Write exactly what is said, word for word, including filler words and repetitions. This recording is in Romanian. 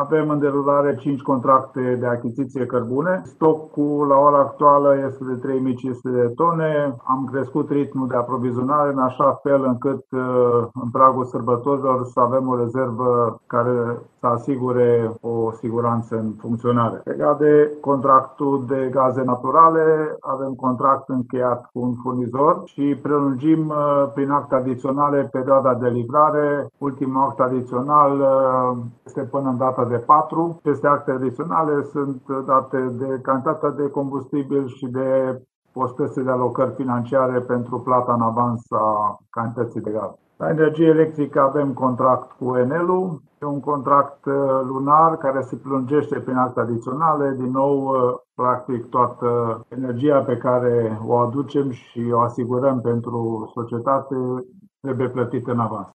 Avem în derulare cinci contracte de achiziție cărbune. Stocul la ora actuală este de trei mii cinci sute de tone. Am crescut ritmul de aprovizionare în așa fel încât în pragul sărbătorilor să avem o rezervă care să asigure o siguranță în funcționare. Legat de contractul de gaze naturale, avem contract încheiat cu un furnizor și prelungim prin acte adiționale perioada de livrare. Ultimul act adițional este până în data de patru. Aceste acte adiționale sunt date de cantitatea de combustibil și de posibilități de alocări financiare pentru plata în avans a cantității de gaz. La energie electrică avem contract cu Enel-ul, un contract lunar care se prelungește prin acte adiționale. Din nou, practic, toată energia pe care o aducem și o asigurăm pentru societate trebuie plătită în avans.